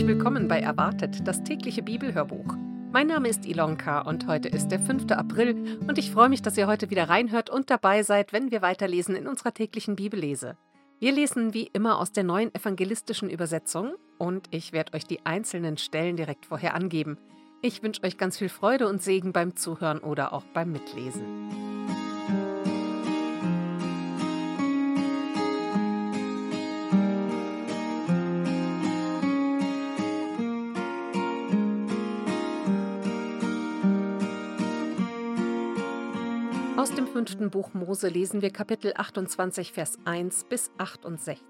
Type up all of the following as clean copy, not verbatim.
willkommen bei Erwartet, das tägliche Bibelhörbuch. Mein Name ist Ilonka und heute ist der 5. April und ich freue mich, dass ihr heute wieder reinhört und dabei seid, wenn wir weiterlesen in unserer täglichen Bibellese. Wir lesen wie immer aus der neuen evangelistischen Übersetzung und ich werde euch die einzelnen Stellen direkt vorher angeben. Ich wünsche euch ganz viel Freude und Segen beim Zuhören oder auch beim Mitlesen. Aus dem 5. Buch Mose lesen wir Kapitel 28, Vers 1 bis 68.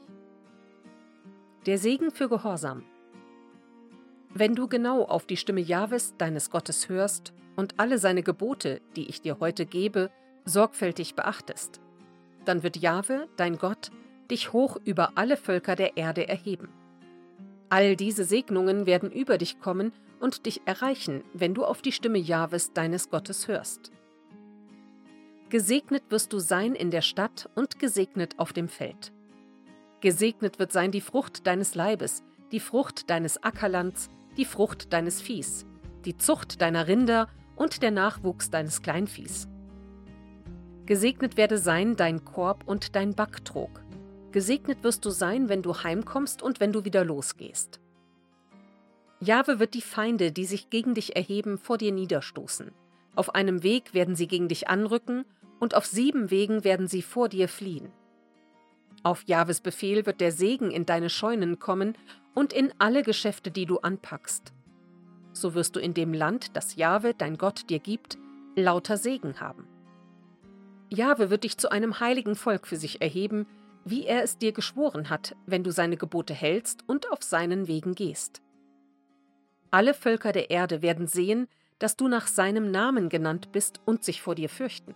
Der Segen für Gehorsam. Wenn du genau auf die Stimme Jahwes, deines Gottes, hörst und alle seine Gebote, die ich dir heute gebe, sorgfältig beachtest, dann wird Jahwe, dein Gott, dich hoch über alle Völker der Erde erheben. All diese Segnungen werden über dich kommen und dich erreichen, wenn du auf die Stimme Jahwes, deines Gottes, hörst. Gesegnet wirst du sein in der Stadt und gesegnet auf dem Feld. Gesegnet wird sein die Frucht deines Leibes, die Frucht deines Ackerlands, die Frucht deines Viehs, die Zucht deiner Rinder und der Nachwuchs deines Kleinviehs. Gesegnet werde sein dein Korb und dein Backtrog. Gesegnet wirst du sein, wenn du heimkommst und wenn du wieder losgehst. Jahwe wird die Feinde, die sich gegen dich erheben, vor dir niederstoßen. Auf einem Weg werden sie gegen dich anrücken und auf 7 Wegen werden sie vor dir fliehen. Auf Jahwes Befehl wird der Segen in deine Scheunen kommen und in alle Geschäfte, die du anpackst. So wirst du in dem Land, das Jahwe, dein Gott, dir gibt, lauter Segen haben. Jahwe wird dich zu einem heiligen Volk für sich erheben, wie er es dir geschworen hat, wenn du seine Gebote hältst und auf seinen Wegen gehst. Alle Völker der Erde werden sehen, dass du nach seinem Namen genannt bist und sich vor dir fürchten.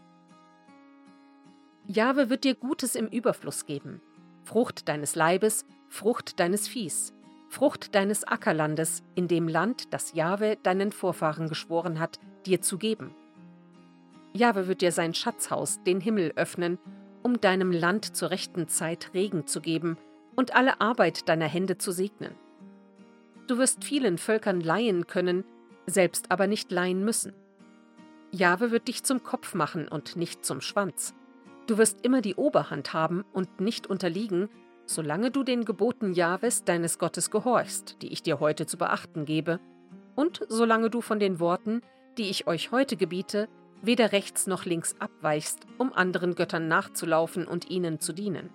Jahwe wird dir Gutes im Überfluss geben, Frucht deines Leibes, Frucht deines Viehs, Frucht deines Ackerlandes in dem Land, das Jahwe deinen Vorfahren geschworen hat, dir zu geben. Jahwe wird dir sein Schatzhaus, den Himmel, öffnen, um deinem Land zur rechten Zeit Regen zu geben und alle Arbeit deiner Hände zu segnen. Du wirst vielen Völkern leihen können, selbst aber nicht leihen müssen. Jahwe wird dich zum Kopf machen und nicht zum Schwanz. Du wirst immer die Oberhand haben und nicht unterliegen, solange du den Geboten Jahwes, deines Gottes, gehorchst, die ich dir heute zu beachten gebe, und solange du von den Worten, die ich euch heute gebiete, weder rechts noch links abweichst, um anderen Göttern nachzulaufen und ihnen zu dienen.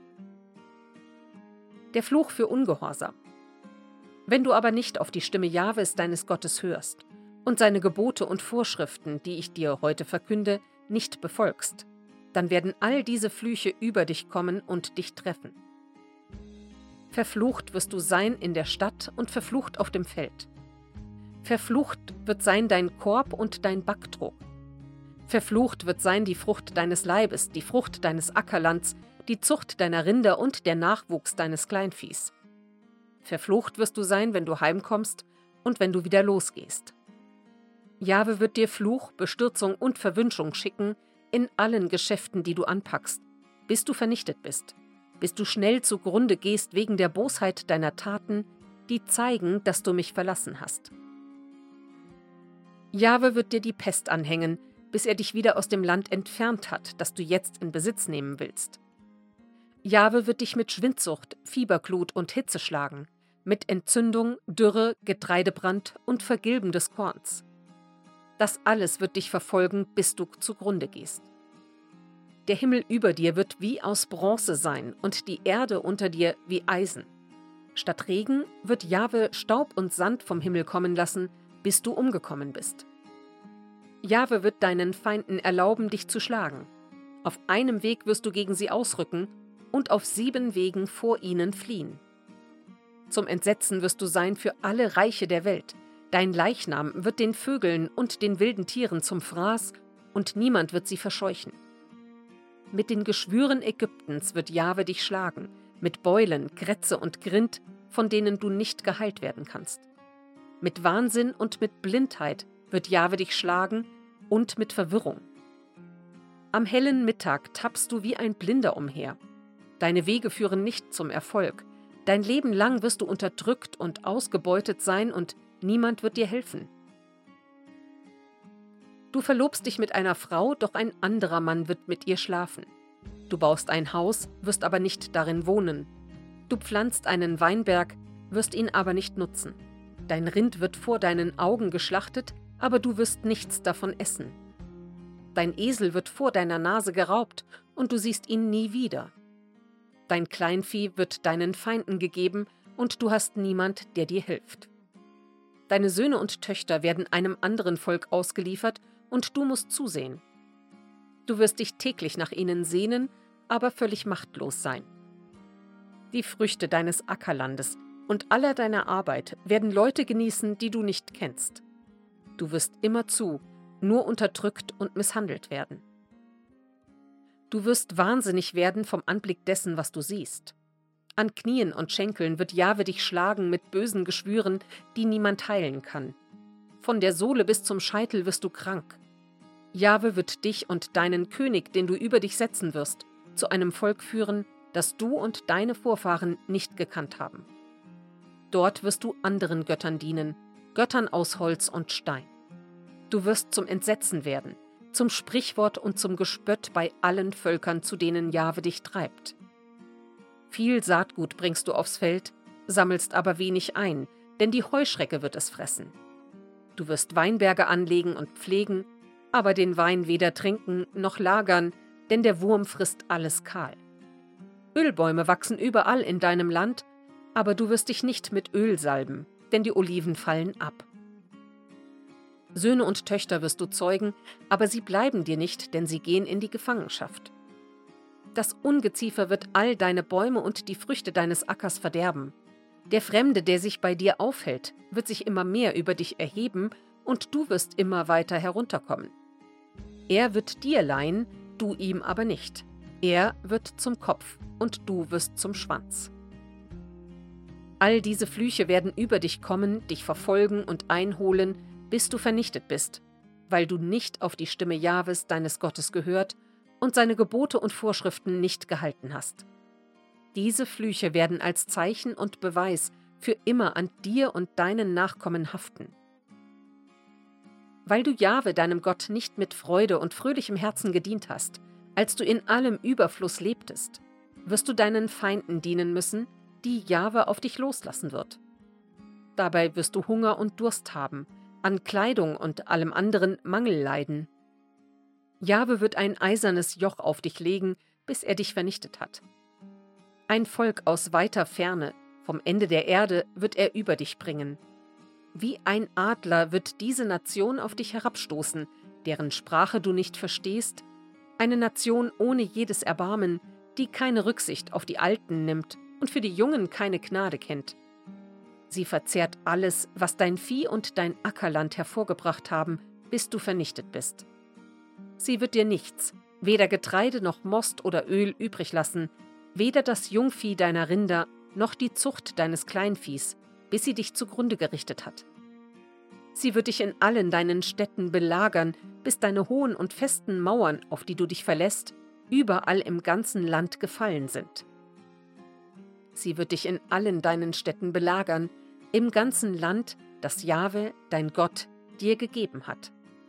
Der Fluch für Ungehorsam. Wenn du aber nicht auf die Stimme Jahwes, deines Gottes, hörst und seine Gebote und Vorschriften, die ich dir heute verkünde, nicht befolgst, dann werden all diese Flüche über dich kommen und dich treffen. Verflucht wirst du sein in der Stadt und verflucht auf dem Feld. Verflucht wird sein dein Korb und dein Backtrog. Verflucht wird sein die Frucht deines Leibes, die Frucht deines Ackerlands, die Zucht deiner Rinder und der Nachwuchs deines Kleinviehs. Verflucht wirst du sein, wenn du heimkommst und wenn du wieder losgehst. Jahwe wird dir Fluch, Bestürzung und Verwünschung schicken in allen Geschäften, die du anpackst, bis du vernichtet bist, bis du schnell zugrunde gehst wegen der Bosheit deiner Taten, die zeigen, dass du mich verlassen hast. Jahwe wird dir die Pest anhängen, bis er dich wieder aus dem Land entfernt hat, das du jetzt in Besitz nehmen willst. Jahwe wird dich mit Schwindsucht, Fieberglut und Hitze schlagen, mit Entzündung, Dürre, Getreidebrand und Vergilben des Korns. Das alles wird dich verfolgen, bis du zugrunde gehst. Der Himmel über dir wird wie aus Bronze sein und die Erde unter dir wie Eisen. Statt Regen wird Jahwe Staub und Sand vom Himmel kommen lassen, bis du umgekommen bist. Jahwe wird deinen Feinden erlauben, dich zu schlagen. Auf einem Weg wirst du gegen sie ausrücken und auf 7 Wegen vor ihnen fliehen. Zum Entsetzen wirst du sein für alle Reiche der Welt. Dein Leichnam wird den Vögeln und den wilden Tieren zum Fraß, und niemand wird sie verscheuchen. Mit den Geschwüren Ägyptens wird Jahwe dich schlagen, mit Beulen, Krätze und Grind, von denen du nicht geheilt werden kannst. Mit Wahnsinn und mit Blindheit wird Jahwe dich schlagen und mit Verwirrung. Am hellen Mittag tappst du wie ein Blinder umher. Deine Wege führen nicht zum Erfolg. Dein Leben lang wirst du unterdrückt und ausgebeutet sein und niemand wird dir helfen. Du verlobst dich mit einer Frau, doch ein anderer Mann wird mit ihr schlafen. Du baust ein Haus, wirst aber nicht darin wohnen. Du pflanzt einen Weinberg, wirst ihn aber nicht nutzen. Dein Rind wird vor deinen Augen geschlachtet, aber du wirst nichts davon essen. Dein Esel wird vor deiner Nase geraubt, und du siehst ihn nie wieder. Dein Kleinvieh wird deinen Feinden gegeben, und du hast niemand, der dir hilft. Deine Söhne und Töchter werden einem anderen Volk ausgeliefert, und du musst zusehen. Du wirst dich täglich nach ihnen sehnen, aber völlig machtlos sein. Die Früchte deines Ackerlandes und aller deiner Arbeit werden Leute genießen, die du nicht kennst. Du wirst immerzu nur unterdrückt und misshandelt werden. Du wirst wahnsinnig werden vom Anblick dessen, was du siehst. An Knien und Schenkeln wird Jahwe dich schlagen mit bösen Geschwüren, die niemand heilen kann. Von der Sohle bis zum Scheitel wirst du krank. Jahwe wird dich und deinen König, den du über dich setzen wirst, zu einem Volk führen, das du und deine Vorfahren nicht gekannt haben. Dort wirst du anderen Göttern dienen, Göttern aus Holz und Stein. Du wirst zum Entsetzen werden, zum Sprichwort und zum Gespött bei allen Völkern, zu denen Jahwe dich treibt. Viel Saatgut bringst du aufs Feld, sammelst aber wenig ein, denn die Heuschrecke wird es fressen. Du wirst Weinberge anlegen und pflegen, aber den Wein weder trinken noch lagern, denn der Wurm frisst alles kahl. Ölbäume wachsen überall in deinem Land, aber du wirst dich nicht mit Öl salben, denn die Oliven fallen ab. Söhne und Töchter wirst du zeugen, aber sie bleiben dir nicht, denn sie gehen in die Gefangenschaft. Das Ungeziefer wird all deine Bäume und die Früchte deines Ackers verderben. Der Fremde, der sich bei dir aufhält, wird sich immer mehr über dich erheben, und du wirst immer weiter herunterkommen. Er wird dir leihen, du ihm aber nicht. Er wird zum Kopf, und du wirst zum Schwanz. All diese Flüche werden über dich kommen, dich verfolgen und einholen, bis du vernichtet bist, weil du nicht auf die Stimme Jahwes, deines Gottes, gehört und seine Gebote und Vorschriften nicht gehalten hast. Diese Flüche werden als Zeichen und Beweis für immer an dir und deinen Nachkommen haften. Weil du Jahwe, deinem Gott, nicht mit Freude und fröhlichem Herzen gedient hast, als du in allem Überfluss lebtest, wirst du deinen Feinden dienen müssen, die Jahwe auf dich loslassen wird. Dabei wirst du Hunger und Durst haben, an Kleidung und allem anderen Mangel leiden. Jahwe wird ein eisernes Joch auf dich legen, bis er dich vernichtet hat. Ein Volk aus weiter Ferne, vom Ende der Erde, wird er über dich bringen. Wie ein Adler wird diese Nation auf dich herabstoßen, deren Sprache du nicht verstehst, eine Nation ohne jedes Erbarmen, die keine Rücksicht auf die Alten nimmt und für die Jungen keine Gnade kennt. Sie verzehrt alles, was dein Vieh und dein Ackerland hervorgebracht haben, bis du vernichtet bist. Sie wird dir nichts, weder Getreide noch Most oder Öl übrig lassen, weder das Jungvieh deiner Rinder noch die Zucht deines Kleinviehs, bis sie dich zugrunde gerichtet hat. Sie wird dich in allen deinen Städten belagern, bis deine hohen und festen Mauern, auf die du dich verlässt, überall im ganzen Land gefallen sind. Sie wird dich in allen deinen Städten belagern, im ganzen Land, das Jahwe, dein Gott, dir gegeben hat.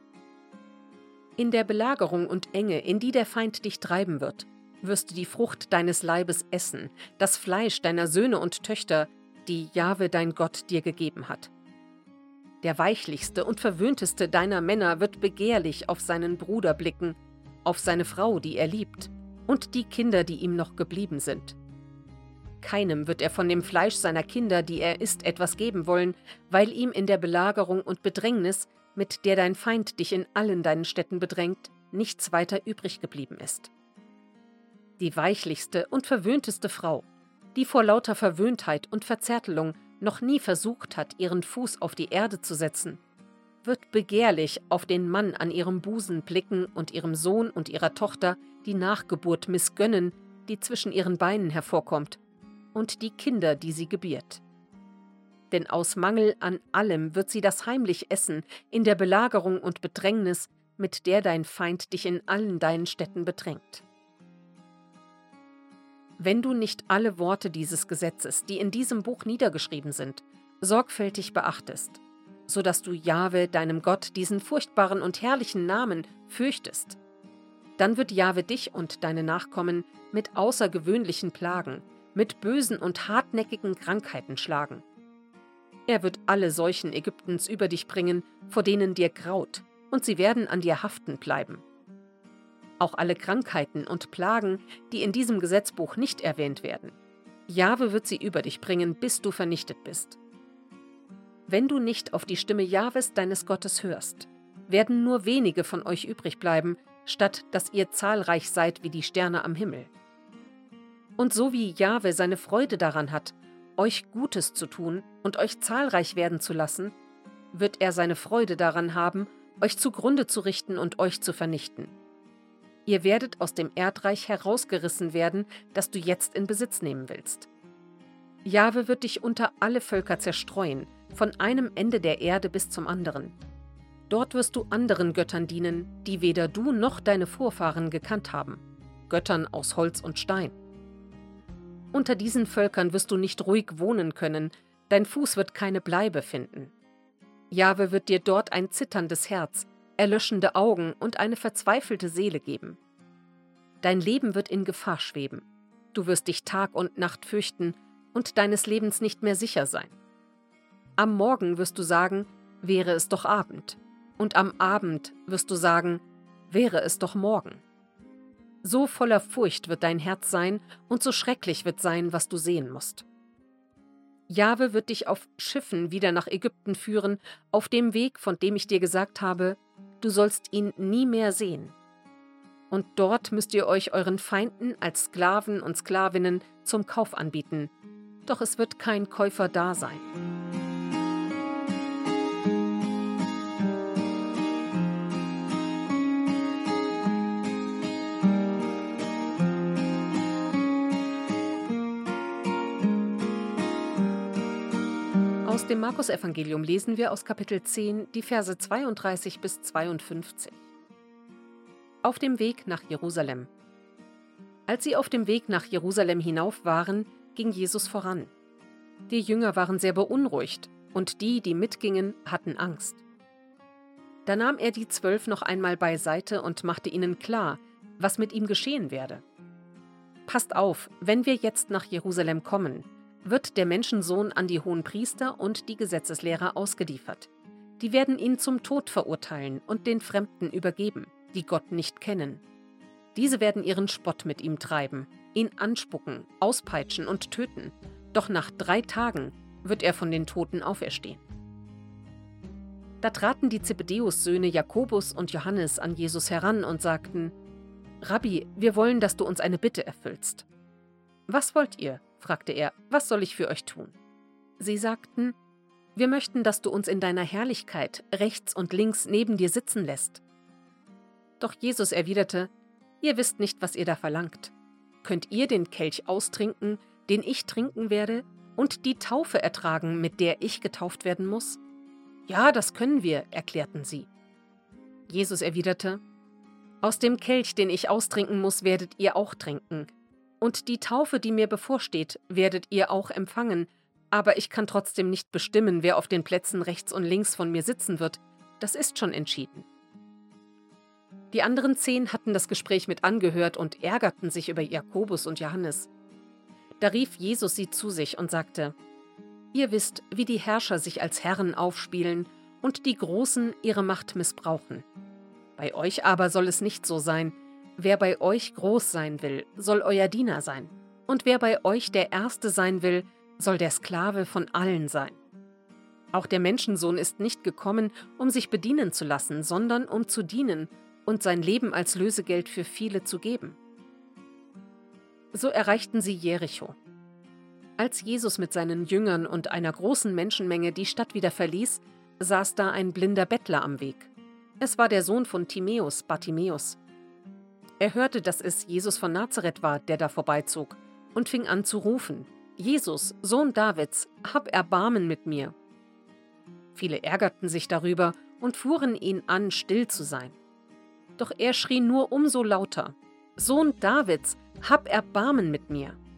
In der Belagerung und Enge, in die der Feind dich treiben wird, wirst du die Frucht deines Leibes essen, das Fleisch deiner Söhne und Töchter, die Jahwe, dein Gott, dir gegeben hat. Der weichlichste und verwöhnteste deiner Männer wird begehrlich auf seinen Bruder blicken, auf seine Frau, die er liebt, und die Kinder, die ihm noch geblieben sind. Keinem wird er von dem Fleisch seiner Kinder, die er isst, etwas geben wollen, weil ihm in der Belagerung und Bedrängnis, mit der dein Feind dich in allen deinen Städten bedrängt, nichts weiter übrig geblieben ist. Die weichlichste und verwöhnteste Frau, die vor lauter Verwöhntheit und Verzärtelung noch nie versucht hat, ihren Fuß auf die Erde zu setzen, wird begehrlich auf den Mann an ihrem Busen blicken und ihrem Sohn und ihrer Tochter die Nachgeburt missgönnen, die zwischen ihren Beinen hervorkommt, und die Kinder, die sie gebiert. Denn aus Mangel an allem wird sie das heimlich essen, in der Belagerung und Bedrängnis, mit der dein Feind dich in allen deinen Städten bedrängt. Wenn du nicht alle Worte dieses Gesetzes, die in diesem Buch niedergeschrieben sind, sorgfältig beachtest, so dass du Jahwe, deinem Gott, diesen furchtbaren und herrlichen Namen fürchtest, dann wird Jahwe dich und deine Nachkommen mit außergewöhnlichen Plagen, mit bösen und hartnäckigen Krankheiten schlagen. Er wird alle Seuchen Ägyptens über dich bringen, vor denen dir graut, und sie werden an dir haften bleiben. Auch alle Krankheiten und Plagen, die in diesem Gesetzbuch nicht erwähnt werden. Jahwe wird sie über dich bringen, bis du vernichtet bist. Wenn du nicht auf die Stimme Jahwes, deines Gottes, hörst, werden nur wenige von euch übrig bleiben, statt dass ihr zahlreich seid wie die Sterne am Himmel. Und so wie Jahwe seine Freude daran hat, euch Gutes zu tun und euch zahlreich werden zu lassen, wird er seine Freude daran haben, euch zugrunde zu richten und euch zu vernichten. Ihr werdet aus dem Erdreich herausgerissen werden, das du jetzt in Besitz nehmen willst. Jahwe wird dich unter alle Völker zerstreuen, von einem Ende der Erde bis zum anderen. Dort wirst du anderen Göttern dienen, die weder du noch deine Vorfahren gekannt haben, Göttern aus Holz und Stein. Unter diesen Völkern wirst du nicht ruhig wohnen können, dein Fuß wird keine Bleibe finden. Jahwe wird dir dort ein zitterndes Herz, erlöschende Augen und eine verzweifelte Seele geben. Dein Leben wird in Gefahr schweben. Du wirst dich Tag und Nacht fürchten und deines Lebens nicht mehr sicher sein. Am Morgen wirst du sagen, wäre es doch Abend. Und am Abend wirst du sagen, wäre es doch morgen. So voller Furcht wird dein Herz sein und so schrecklich wird sein, was du sehen musst. Jahwe wird dich auf Schiffen wieder nach Ägypten führen, auf dem Weg, von dem ich dir gesagt habe, du sollst ihn nie mehr sehen. Und dort müsst ihr euch euren Feinden als Sklaven und Sklavinnen zum Kauf anbieten, doch es wird kein Käufer da sein. Aus dem Markus-Evangelium lesen wir aus Kapitel 10 die Verse 32 bis 52. Auf dem Weg nach Jerusalem. Als sie auf dem Weg nach Jerusalem hinauf waren, ging Jesus voran. Die Jünger waren sehr beunruhigt und die, die mitgingen, hatten Angst. Da nahm er die 12 noch einmal beiseite und machte ihnen klar, was mit ihm geschehen werde. Passt auf, wenn wir jetzt nach Jerusalem kommen, wird der Menschensohn an die Hohenpriester und die Gesetzeslehrer ausgeliefert. Die werden ihn zum Tod verurteilen und den Fremden übergeben, die Gott nicht kennen. Diese werden ihren Spott mit ihm treiben, ihn anspucken, auspeitschen und töten. Doch nach 3 Tagen wird er von den Toten auferstehen. Da traten die Zebedäus-Söhne Jakobus und Johannes an Jesus heran und sagten: Rabbi, wir wollen, dass du uns eine Bitte erfüllst. Was wollt ihr? Fragte er, was soll ich für euch tun? Sie sagten, wir möchten, dass du uns in deiner Herrlichkeit rechts und links neben dir sitzen lässt. Doch Jesus erwiderte, ihr wisst nicht, was ihr da verlangt. Könnt ihr den Kelch austrinken, den ich trinken werde, und die Taufe ertragen, mit der ich getauft werden muss? Ja, das können wir, erklärten sie. Jesus erwiderte, aus dem Kelch, den ich austrinken muss, werdet ihr auch trinken. Und die Taufe, die mir bevorsteht, werdet ihr auch empfangen, aber ich kann trotzdem nicht bestimmen, wer auf den Plätzen rechts und links von mir sitzen wird. Das ist schon entschieden. Die anderen 10 hatten das Gespräch mit angehört und ärgerten sich über Jakobus und Johannes. Da rief Jesus sie zu sich und sagte, ihr wisst, wie die Herrscher sich als Herren aufspielen und die Großen ihre Macht missbrauchen. Bei euch aber soll es nicht so sein. Wer bei euch groß sein will, soll euer Diener sein. Und wer bei euch der Erste sein will, soll der Sklave von allen sein. Auch der Menschensohn ist nicht gekommen, um sich bedienen zu lassen, sondern um zu dienen und sein Leben als Lösegeld für viele zu geben. So erreichten sie Jericho. Als Jesus mit seinen Jüngern und einer großen Menschenmenge die Stadt wieder verließ, saß da ein blinder Bettler am Weg. Es war der Sohn von Timäus, Bartimäus. Er hörte, dass es Jesus von Nazareth war, der da vorbeizog, und fing an zu rufen, Jesus, Sohn Davids, hab Erbarmen mit mir. Viele ärgerten sich darüber und fuhren ihn an, still zu sein. Doch er schrie nur umso lauter, Sohn Davids, hab Erbarmen mit mir.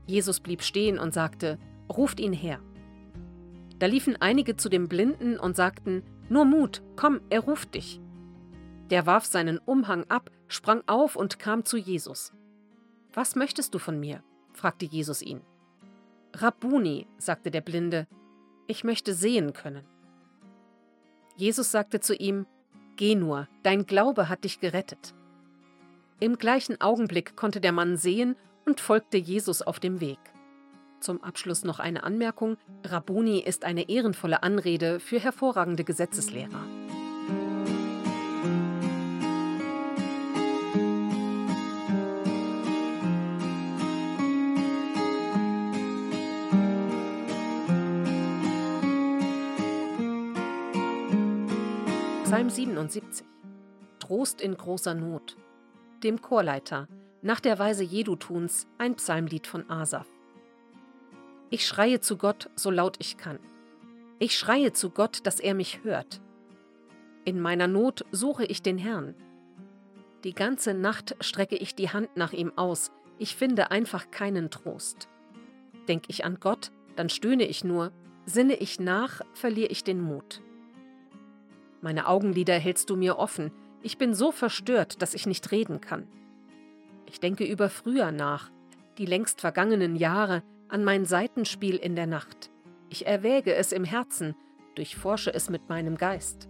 Jesus blieb stehen und sagte: »Ruft ihn her.« Da liefen einige zu dem Blinden und sagten: »Nur Mut, komm, er ruft dich.« Der warf seinen Umhang ab, sprang auf und kam zu Jesus. »Was möchtest du von mir?« fragte Jesus ihn. »Rabbuni«, sagte der Blinde, »ich möchte sehen können.« Jesus sagte zu ihm: »Geh nur, dein Glaube hat dich gerettet.« Im gleichen Augenblick konnte der Mann sehen und folgte Jesus auf dem Weg. Zum Abschluss noch eine Anmerkung: Rabbuni ist eine ehrenvolle Anrede für hervorragende Gesetzeslehrer. Psalm 77. Trost in großer Not. Dem Chorleiter, nach der Weise Jedutuns, ein Psalmlied von Asaf. Ich schreie zu Gott, so laut ich kann. Ich schreie zu Gott, dass er mich hört. In meiner Not suche ich den Herrn. Die ganze Nacht strecke ich die Hand nach ihm aus, ich finde einfach keinen Trost. Denk ich an Gott, dann stöhne ich nur, sinne ich nach, verliere ich den Mut. Meine Augenlider hältst du mir offen, ich bin so verstört, dass ich nicht reden kann. Ich denke über früher nach, die längst vergangenen Jahre, an mein Saitenspiel in der Nacht. Ich erwäge es im Herzen, durchforsche es mit meinem Geist.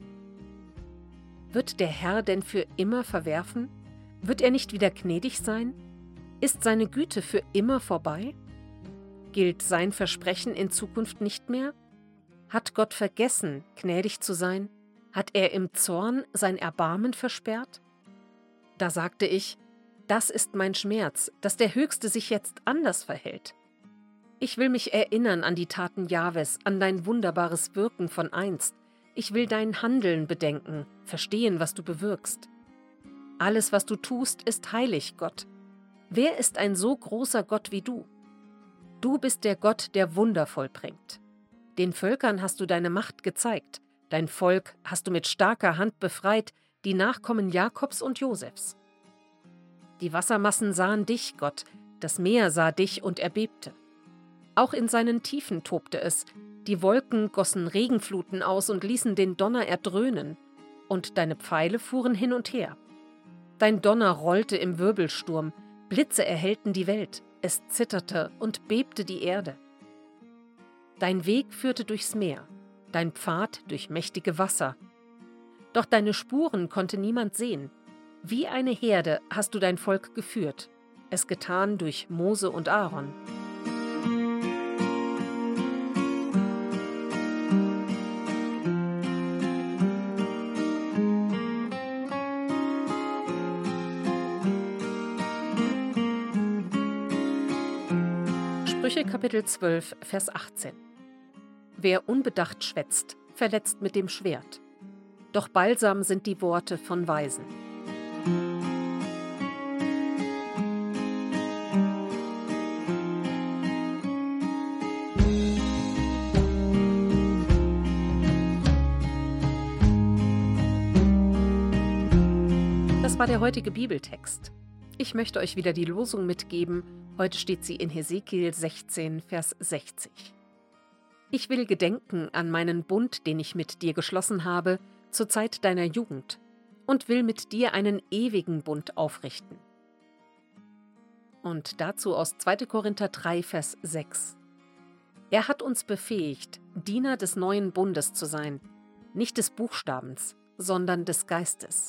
Wird der Herr denn für immer verwerfen? Wird er nicht wieder gnädig sein? Ist seine Güte für immer vorbei? Gilt sein Versprechen in Zukunft nicht mehr? Hat Gott vergessen, gnädig zu sein? Hat er im Zorn sein Erbarmen versperrt? Da sagte ich: Das ist mein Schmerz, dass der Höchste sich jetzt anders verhält. Ich will mich erinnern an die Taten Jahwes, an dein wunderbares Wirken von einst. Ich will dein Handeln bedenken, verstehen, was du bewirkst. Alles, was du tust, ist heilig, Gott. Wer ist ein so großer Gott wie du? Du bist der Gott, der Wunder vollbringt. Den Völkern hast du deine Macht gezeigt. Dein Volk hast du mit starker Hand befreit, die Nachkommen Jakobs und Josefs. Die Wassermassen sahen dich, Gott, das Meer sah dich und erbebte. Auch in seinen Tiefen tobte es, die Wolken gossen Regenfluten aus und ließen den Donner erdröhnen, und deine Pfeile fuhren hin und her. Dein Donner rollte im Wirbelsturm, Blitze erhellten die Welt, es zitterte und bebte die Erde. Dein Weg führte durchs Meer, dein Pfad durch mächtige Wasser. Doch deine Spuren konnte niemand sehen. Wie eine Herde hast du dein Volk geführt, es getan durch Mose und Aaron. Sprüche Kapitel 12, Vers 18. Wer unbedacht schwätzt, verletzt mit dem Schwert. Doch balsam sind die Worte von Weisen. Das war der heutige Bibeltext. Ich möchte euch wieder die Losung mitgeben. Heute steht sie in Hesekiel 16, Vers 60. Ich will gedenken an meinen Bund, den ich mit dir geschlossen habe, zur Zeit deiner Jugend, und will mit dir einen ewigen Bund aufrichten. Und dazu aus 2. Korinther 3, Vers 6. Er hat uns befähigt, Diener des neuen Bundes zu sein, nicht des Buchstabens, sondern des Geistes.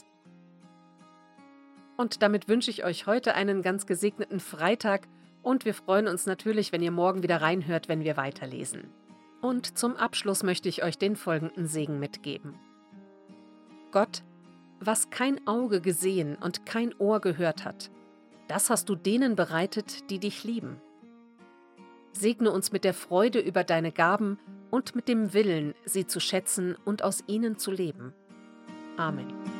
Und damit wünsche ich euch heute einen ganz gesegneten Freitag und wir freuen uns natürlich, wenn ihr morgen wieder reinhört, wenn wir weiterlesen. Und zum Abschluss möchte ich euch den folgenden Segen mitgeben. Gott, was kein Auge gesehen und kein Ohr gehört hat, das hast du denen bereitet, die dich lieben. Segne uns mit der Freude über deine Gaben und mit dem Willen, sie zu schätzen und aus ihnen zu leben. Amen.